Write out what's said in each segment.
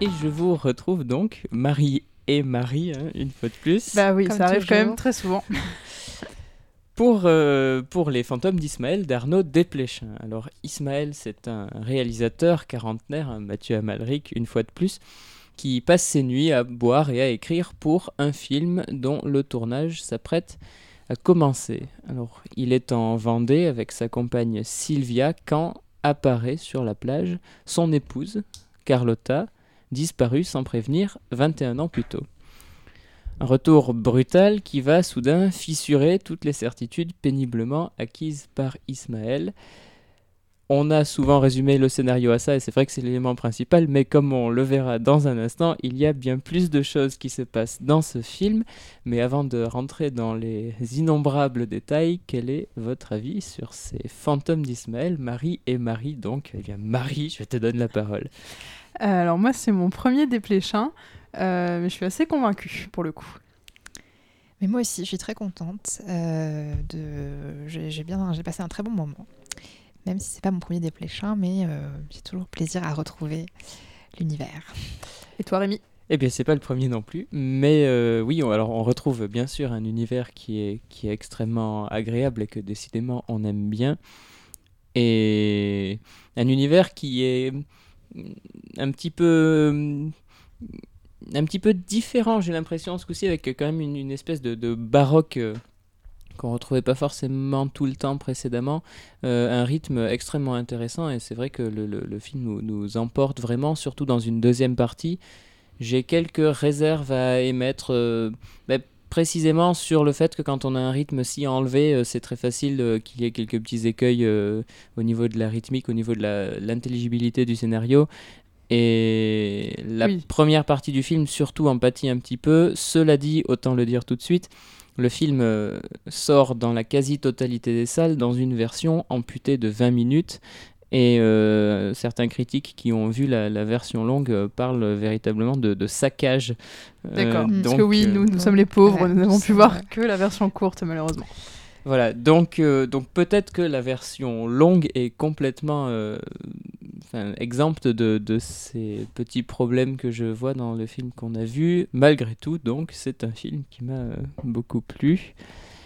Et je vous retrouve donc, Marie et Marie, une fois de plus. Bah oui, Comme ça arrive quand toujours. même très souvent. Pour les fantômes d'Ismaël d'Arnaud Desplechin. Alors Ismaël, c'est un réalisateur quarantenaire, Mathieu Amalric une fois de plus, qui passe ses nuits à boire et à écrire pour un film dont le tournage s'apprête à commencer. Alors il est en Vendée avec sa compagne Sylvia quand apparaît sur la plage son épouse, Carlotta, disparue sans prévenir 21 ans plus tôt. Un retour brutal qui va soudain fissurer toutes les certitudes péniblement acquises par Ismaël. On a souvent résumé le scénario à ça et c'est vrai que c'est l'élément principal, mais comme on le verra dans un instant, il y a bien plus de choses qui se passent dans ce film. Mais avant de rentrer dans les innombrables détails, quel est votre avis sur ces fantômes d'Ismaël, Marie et Marie donc eh bien, Marie, je te donne la parole. Alors moi, c'est mon premier Desplechin, mais je suis assez convaincue pour le coup. Mais moi aussi, je suis très contente. J'ai passé un très bon moment. Même si c'est pas mon premier Desplechin, mais j'ai toujours plaisir à retrouver l'univers. Et toi, Rémi ? Eh bien, c'est pas le premier non plus, mais oui, on retrouve bien sûr un univers qui est extrêmement agréable et que décidément on aime bien, et un univers qui est un petit peu différent, j'ai l'impression, ce coup-ci, avec quand même une espèce de baroque qu'on retrouvait pas forcément tout le temps précédemment, un rythme extrêmement intéressant, et c'est vrai que le film nous emporte vraiment, surtout dans une deuxième partie. J'ai quelques réserves à émettre, précisément sur le fait que quand on a un rythme si enlevé, c'est très facile qu'il y ait quelques petits écueils au niveau de la rythmique, au niveau de l'intelligibilité du scénario. Et la première partie du film surtout en pâtit un petit peu. Cela dit, autant le dire tout de suite, le film sort dans la quasi-totalité des salles dans une version amputée de 20 minutes. Et certains critiques qui ont vu la version longue parlent véritablement de saccage. D'accord, parce que oui, nous sommes les pauvres, nous n'avons pu voir que la version courte malheureusement. Voilà, donc peut-être que la version longue est complètement exempte de ces petits problèmes que je vois dans le film qu'on a vu. Malgré tout, donc, c'est un film qui m'a beaucoup plu.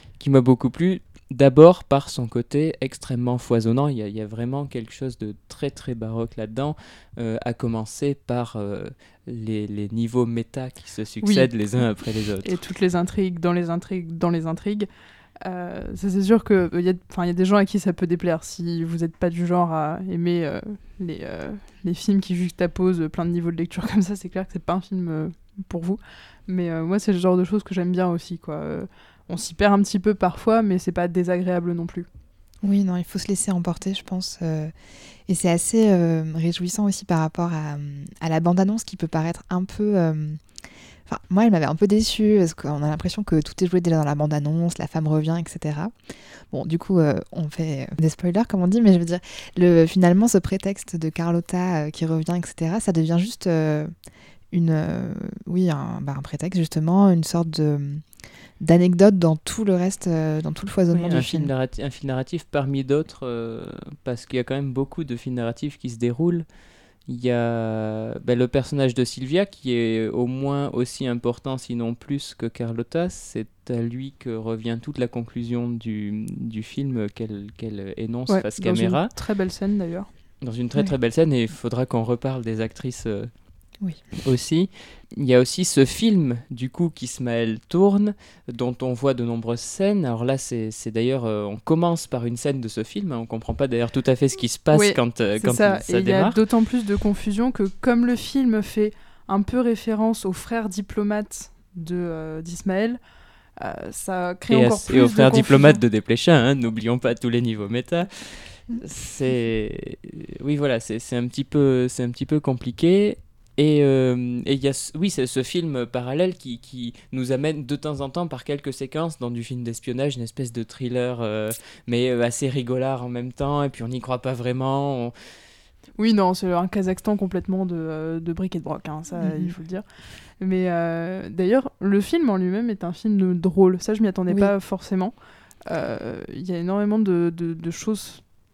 D'abord par son côté extrêmement foisonnant, il y a vraiment quelque chose de très très baroque là-dedans, à commencer par les niveaux méta qui se succèdent les uns après les autres. Et toutes les intrigues dans les intrigues. Ça, c'est sûr qu'il y a des gens à qui ça peut déplaire. Si vous n'êtes pas du genre à aimer les films qui juxtaposent plein de niveaux de lecture comme ça, c'est clair que c'est pas un film pour vous. Mais moi, c'est le genre de choses que j'aime bien aussi, quoi. On s'y perd un petit peu parfois, mais c'est pas désagréable non plus. Oui, non, il faut se laisser emporter, je pense. Et c'est assez réjouissant aussi par rapport à la bande-annonce qui peut paraître un peu... Enfin, moi, elle m'avait un peu déçue parce qu'on a l'impression que tout est joué déjà dans la bande-annonce, la femme revient, etc. Bon, du coup, on fait des spoilers, comme on dit, mais je veux dire, finalement, ce prétexte de Carlotta qui revient, etc., ça devient juste un prétexte, justement, une sorte d'anecdote dans tout le reste, dans tout le foisonnement du film. Un fil narratif parmi d'autres, parce qu'il y a quand même beaucoup de fils narratifs qui se déroulent. Il y a le personnage de Sylvia qui est au moins aussi important, sinon plus que Carlotta. C'est à lui que revient toute la conclusion du film qu'elle énonce face caméra. Dans une très belle scène d'ailleurs. Dans une très très belle scène, et il faudra qu'on reparle des actrices oui. aussi. Il y a aussi ce film du coup qu'Ismaël tourne, dont on voit de nombreuses scènes. Alors là, c'est d'ailleurs, on commence par une scène de ce film, on comprend pas d'ailleurs tout à fait ce qui se passe quand ça démarre. Il y a d'autant plus de confusion que comme le film fait un peu référence aux frères diplomates d'Ismaël, ça crée encore plus de confusion. Et aux frères diplomates de Desplechin, n'oublions pas tous les niveaux méta. C'est un petit peu compliqué. Et il y a ce film parallèle qui nous amène de temps en temps par quelques séquences dans du film d'espionnage, une espèce de thriller, mais assez rigolard en même temps, et puis on n'y croit pas vraiment. Oui, non, c'est un Kazakhstan complètement de bric et de broc, ça il faut le dire. Mais d'ailleurs, le film en lui-même est un film drôle, ça je m'y attendais pas forcément. Il y a énormément de choses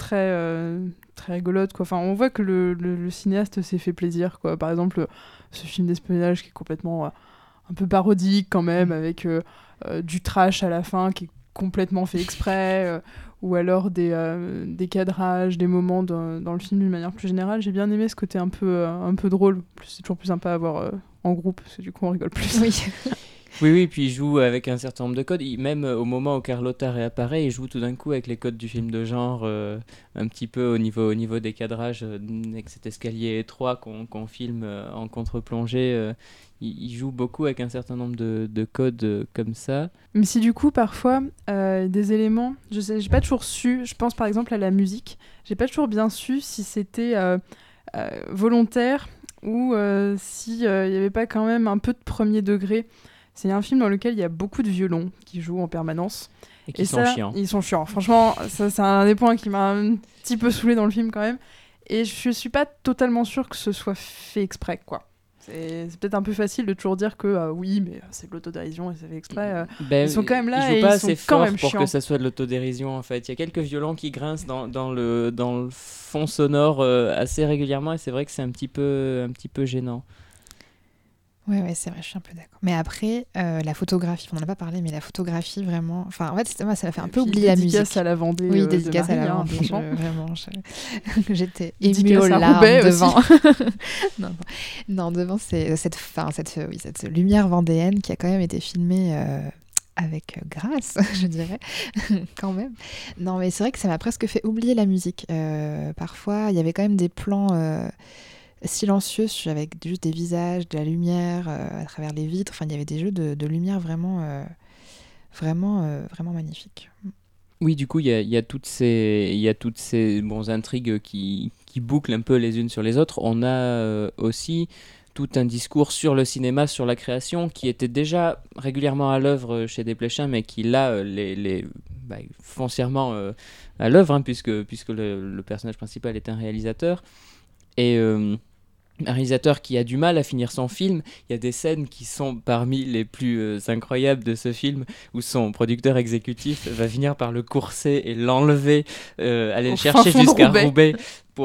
très rigolotes, quoi. Enfin, on voit que le cinéaste s'est fait plaisir, quoi. Par exemple, ce film d'espionnage qui est complètement un peu parodique quand même, avec du trash à la fin qui est complètement fait exprès, ou alors des cadrages, des moments dans le film d'une manière plus générale. J'ai bien aimé ce côté un peu drôle. C'est toujours plus sympa à voir en groupe, parce que du coup on rigole plus. Oui. Oui, puis il joue avec un certain nombre de codes. Même au moment où Carlotta réapparaît, il joue tout d'un coup avec les codes du film de genre, un petit peu au niveau des cadrages, avec cet escalier étroit qu'on filme en contre-plongée. Il joue beaucoup avec un certain nombre de codes comme ça. Mais si du coup, parfois, des éléments, j'ai pas toujours su, je pense par exemple à la musique, j'ai pas toujours bien su si c'était volontaire ou s'il y avait pas quand même un peu de premier degré. C'est un film dans lequel il y a beaucoup de violons qui jouent en permanence. Et qui sont chiants. Ils sont chiants. Franchement, ça, c'est un des points qui m'a un petit peu saoulé dans le film quand même. Et je suis pas totalement sûre que ce soit fait exprès, quoi. C'est peut-être un peu facile de toujours dire que oui, mais c'est de l'autodérision et c'est fait exprès. Ils sont quand même là et ils sont quand même chiants. Pour que ça soit de l'autodérision, en fait. Il y a quelques violons qui grincent dans le fond sonore assez régulièrement, et c'est vrai que c'est un petit peu gênant. Ouais, c'est vrai, je suis un peu d'accord. Mais après, la photographie, on n'en a pas parlé, mais la photographie, vraiment... Enfin, en fait, moi, ça m'a fait un peu oublier la musique. Dédicace à la Vendée. Oui, dédicace à la Vendée, franchement. J'étais émue aux larmes devant. non, devant cette lumière vendéenne qui a quand même été filmée avec grâce, je dirais, quand même. Non, mais c'est vrai que ça m'a presque fait oublier la musique. Parfois, il y avait quand même des plans... silencieux avec juste des visages, de la lumière à travers les vitres. Enfin, il y avait des jeux de lumière vraiment magnifiques. Oui, du coup, il y a toutes ces intrigues qui bouclent un peu les unes sur les autres. On a aussi tout un discours sur le cinéma, sur la création, qui était déjà régulièrement à l'œuvre chez Desplechin, mais qui là, foncièrement à l'œuvre, hein, puisque le personnage principal est un réalisateur. Et un réalisateur qui a du mal à finir son film. Il y a des scènes qui sont parmi les plus incroyables de ce film, où son producteur exécutif va finir par le courser et l'enlever, aller le chercher jusqu'à Roubaix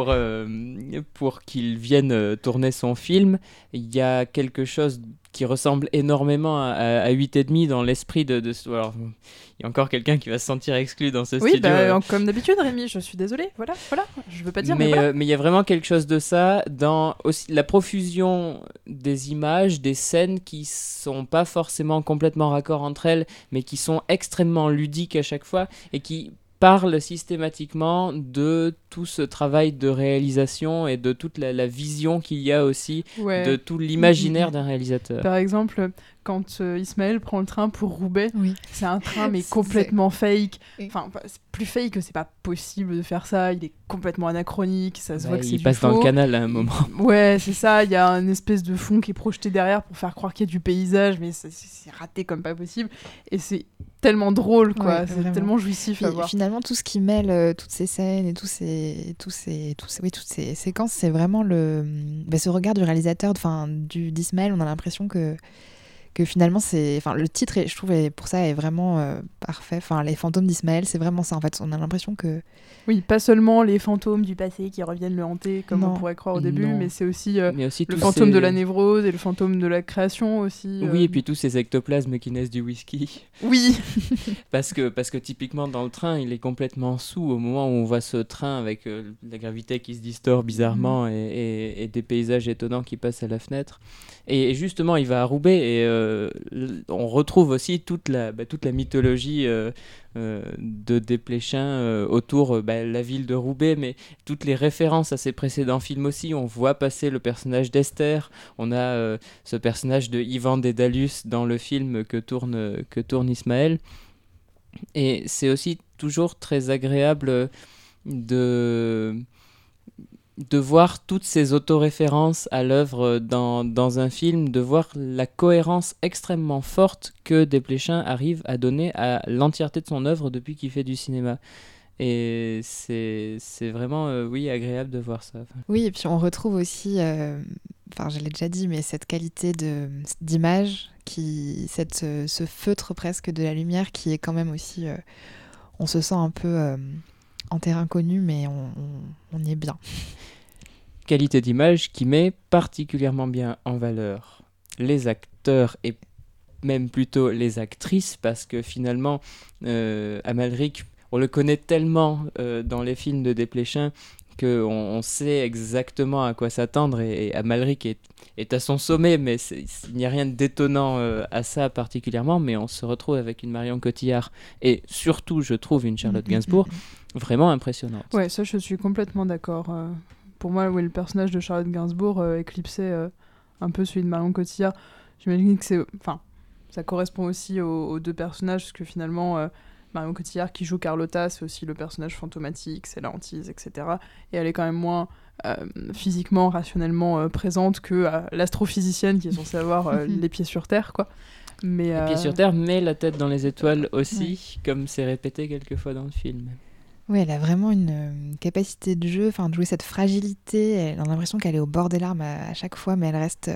pour qu'il vienne tourner son film. Il y a quelque chose qui ressemble énormément à 8,5 dans l'esprit de alors, il y a encore quelqu'un qui va se sentir exclu dans ce studio. Oui, comme d'habitude, Rémi, je suis désolée. Voilà, je veux pas dire, mais voilà. Mais il y a vraiment quelque chose de ça dans aussi la profusion des images, des scènes qui sont pas forcément complètement raccord entre elles, mais qui sont extrêmement ludiques à chaque fois et qui parle systématiquement de tout ce travail de réalisation et de toute la vision qu'il y a aussi de tout l'imaginaire d'un réalisateur. Par exemple, quand Ismaël prend le train pour Roubaix, c'est un train mais complètement fake. Enfin, c'est plus fake que c'est pas possible de faire ça. Il est complètement anachronique, ça se voit que c'est du faux. Il passe dans le canal à un moment. Ouais, c'est ça. Il y a une espèce de fond qui est projeté derrière pour faire croire qu'il y a du paysage, mais c'est raté comme pas possible. Et c'est tellement drôle, quoi. C'est vraiment tellement jouissif à voir. Finalement, tout ce qui mêle toutes ces scènes et toutes ces séquences, c'est vraiment ce regard du réalisateur, d'Ismaël. On a l'impression que finalement le titre je trouve pour ça est vraiment parfait. Les fantômes d'Ismaël, c'est vraiment ça en fait. On a l'impression que pas seulement les fantômes du passé qui reviennent le hanter comme on pourrait croire au début, mais c'est aussi le fantôme de la névrose et le fantôme de la création aussi. Oui, et puis tous ces ectoplasmes qui naissent du whisky. Oui. parce que typiquement dans le train, il est complètement sous au moment où on voit ce train avec la gravité qui se distord bizarrement et des paysages étonnants qui passent à la fenêtre. Et justement, il va à Roubaix et on retrouve aussi toute la mythologie de Desplechin autour la ville de Roubaix, mais toutes les références à ses précédents films aussi. On voit passer le personnage d'Esther, on a ce personnage de Ivan Dédalus dans le film que tourne Ismaël. Et c'est aussi toujours très agréable de voir toutes ces autoréférences à l'œuvre dans un film, de voir la cohérence extrêmement forte que Desplechin arrive à donner à l'entièreté de son œuvre depuis qu'il fait du cinéma. Et c'est vraiment agréable de voir ça. Oui, et puis on retrouve aussi, je l'ai déjà dit, mais cette qualité d'image, ce feutre presque de la lumière qui est quand même aussi... on se sent un peu... en terrain connu, mais on y est bien. Qualité d'image qui met particulièrement bien en valeur les acteurs et même plutôt les actrices, parce que finalement, Amalric, on le connaît tellement dans les films de Desplechin qu'on sait exactement à quoi s'attendre, et Amalric est à son sommet, mais il n'y a rien d'étonnant à ça particulièrement, mais on se retrouve avec une Marion Cotillard, et surtout, je trouve, une Charlotte Gainsbourg vraiment impressionnante. Ouais, ça, je suis complètement d'accord. Pour moi, le personnage de Charlotte Gainsbourg éclipsait un peu celui de Marion Cotillard. J'imagine que ça correspond aussi aux deux personnages, parce que finalement, Marion Cotillard qui joue Carlotta, c'est aussi le personnage fantomatique, c'est la hantise, etc. Et elle est quand même moins physiquement, rationnellement présente que l'astrophysicienne qui est censée avoir les pieds sur terre, quoi. Mais, les pieds sur terre, mais la tête dans les étoiles aussi, comme c'est répété quelquefois dans le film. Oui, elle a vraiment une capacité de jeu, de jouer cette fragilité. Elle a l'impression qu'elle est au bord des larmes à chaque fois, mais elle reste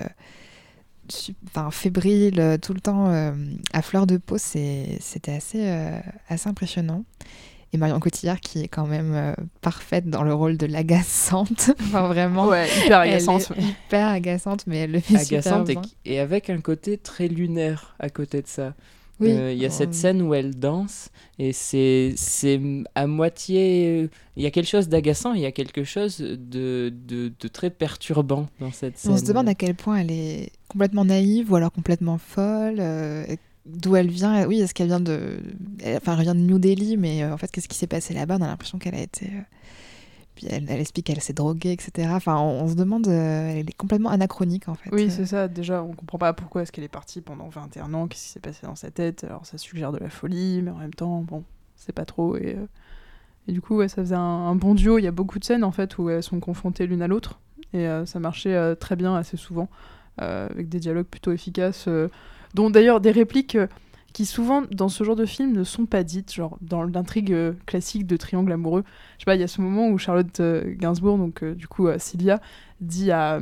fébrile, tout le temps à fleur de peau. C'était assez impressionnant. Et Marion Cotillard qui est quand même parfaite dans le rôle de l'agaçante. Vraiment, ouais, hyper agaçante. Elle est hyper agaçante, mais elle le fait agaçante super bien. Et avec un côté très lunaire à côté de ça. Oui. Il y a cette scène où elle danse et c'est à moitié... Il y a quelque chose d'agaçant, il y a quelque chose de très perturbant dans cette scène. On se demande à quel point elle est complètement naïve ou alors complètement folle, d'où elle vient. Oui, est-ce qu'elle vient elle vient de New Delhi, mais en fait, qu'est-ce qui s'est passé là-bas ? On a l'impression qu'elle a été... Puis elle explique qu'elle s'est droguée, etc. On se demande, elle est complètement anachronique en fait. Oui, c'est ça. Déjà, on comprend pas pourquoi est-ce qu'elle est partie pendant 21 ans, qu'est-ce qui s'est passé dans sa tête. Alors ça suggère de la folie, mais en même temps, bon, c'est pas trop. Et du coup, ouais, ça faisait un bon duo. Il y a beaucoup de scènes en fait où elles sont confrontées l'une à l'autre. Et ça marchait très bien assez souvent, avec des dialogues plutôt efficaces, dont d'ailleurs des répliques... qui souvent dans ce genre de film ne sont pas dites, genre dans l'intrigue classique de triangle amoureux. Je sais pas, il y a ce moment où Charlotte Gainsbourg, donc du coup Sylvia, dit à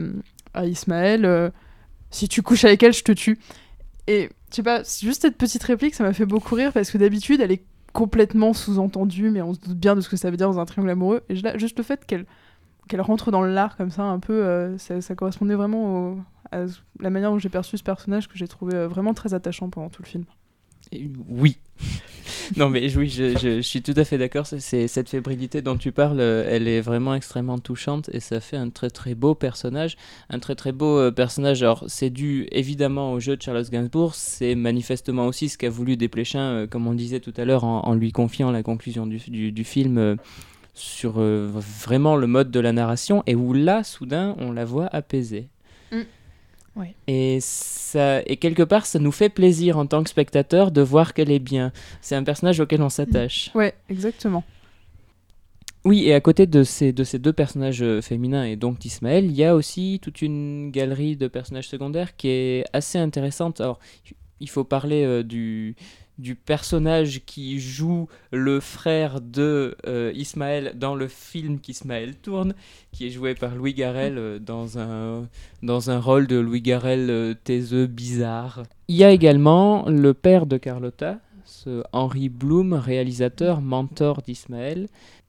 Ismaël si tu couches avec elle, je te tue. Et je sais pas, juste cette petite réplique, ça m'a fait beaucoup rire parce que d'habitude elle est complètement sous-entendue, mais on se doute bien de ce que ça veut dire dans un triangle amoureux. Et juste le fait qu'elle rentre dans l'art comme ça, un peu, ça correspondait vraiment à la manière dont j'ai perçu ce personnage que j'ai trouvé vraiment très attachant pendant tout le film. Oui. Non mais oui, je suis tout à fait d'accord. C'est cette fébrilité dont tu parles, elle est vraiment extrêmement touchante et ça fait un très très beau personnage. Un très très beau personnage. Alors c'est dû évidemment au jeu de Charlotte Gainsbourg. C'est manifestement aussi ce qu'a voulu Desplechin, comme on disait tout à l'heure, en lui confiant la conclusion du film sur vraiment le mode de la narration, et où là, soudain, on la voit apaisée. Ouais. Et quelque part, ça nous fait plaisir en tant que spectateur de voir qu'elle est bien. C'est un personnage auquel on s'attache. Ouais, exactement. Oui, et à côté de ces deux personnages féminins et donc d'Ismaël, il y a aussi toute une galerie de personnages secondaires qui est assez intéressante. Alors, il faut parler du personnage qui joue le frère de Ismaël dans le film qu'Ismaël tourne, qui est joué par Louis Garrel dans un rôle de Louis Garrel taiseux, bizarre. Il y a également le père de Carlotta, ce Henry Bloom, réalisateur, mentor d'Ismaël,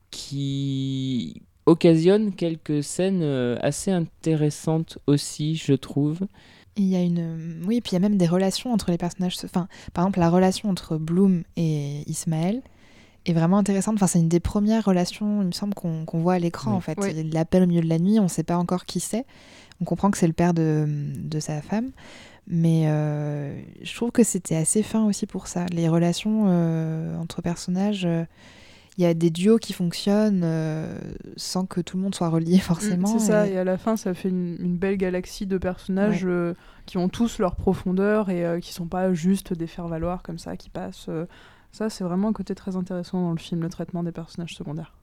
qui occasionne quelques scènes assez intéressantes aussi, je trouve. Il y a oui, puis il y a même des relations entre les personnages. Par exemple, la relation entre Bloom et Ismaël est vraiment intéressante. C'est une des premières relations, il me semble, qu'on voit à l'écran, oui. en fait. Oui. Il l'appelle au milieu de la nuit, on ne sait pas encore qui c'est. On comprend que c'est le père de sa femme. Mais je trouve que c'était assez fin aussi pour ça. Les relations entre personnages... il y a des duos qui fonctionnent sans que tout le monde soit relié forcément. C'est ça, et à la fin, ça fait une belle galaxie de personnages qui ont tous leur profondeur et qui sont pas juste des faire-valoir comme ça, qui passent. Ça, c'est vraiment un côté très intéressant dans le film, le traitement des personnages secondaires.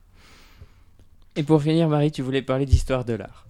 Et pour finir, Marie, tu voulais parler d'histoire de l'art.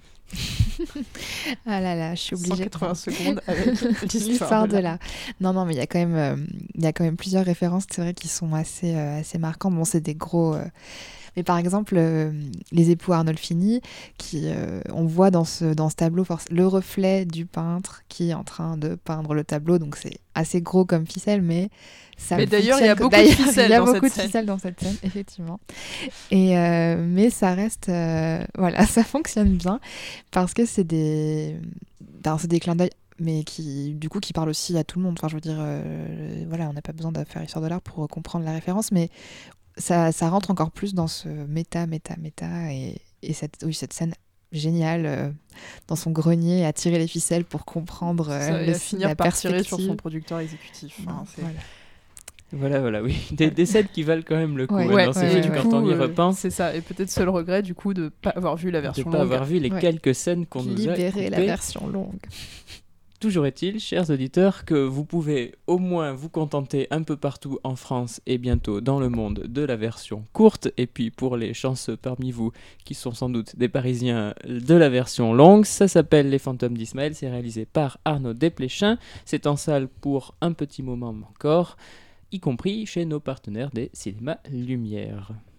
Ah là là, je suis obligée. 180 secondes avec l'histoire de l'art. Non, mais il y a quand même plusieurs références, c'est vrai, qui sont assez marquantes. Bon, c'est des gros Mais par exemple, les époux Arnolfini, on voit dans ce tableau le reflet du peintre qui est en train de peindre le tableau, donc c'est assez gros comme ficelle, mais ça Mais d'ailleurs, il y a beaucoup d'ailleurs, de ficelles il y a dans beaucoup cette de ficelles dans cette scène, effectivement. Mais ça reste, voilà, ça fonctionne bien parce que c'est des clins d'œil, mais du coup qui parlent aussi à tout le monde. Enfin, je veux dire, voilà, on n'a pas besoin de faire histoire de l'art pour comprendre la référence, mais ça rentre encore plus dans ce méta, et cette scène géniale dans son grenier à tirer les ficelles pour comprendre et à finir la par tirer sur perspective. son producteur exécutif. Enfin, Voilà, oui. Des scènes qui valent quand même le coup Ouais, dans ces films quand on y repense. C'est ça, et peut-être seul regret du coup de ne pas avoir vu la version de ne pas longue. avoir vu les quelques scènes qu'on nous a libérer la coupées. version longue. Toujours est-il, chers auditeurs, que vous pouvez au moins vous contenter un peu partout en France et bientôt dans le monde de la version courte. Et puis pour les chanceux parmi vous, qui sont sans doute des Parisiens, de la version longue. Ça s'appelle Les Fantômes d'Ismaël, c'est réalisé par Arnaud Desplechin. C'est en salle pour un petit moment encore, y compris chez nos partenaires des Cinémas Lumière.